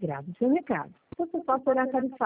grave o seu recado. Você só será tarifado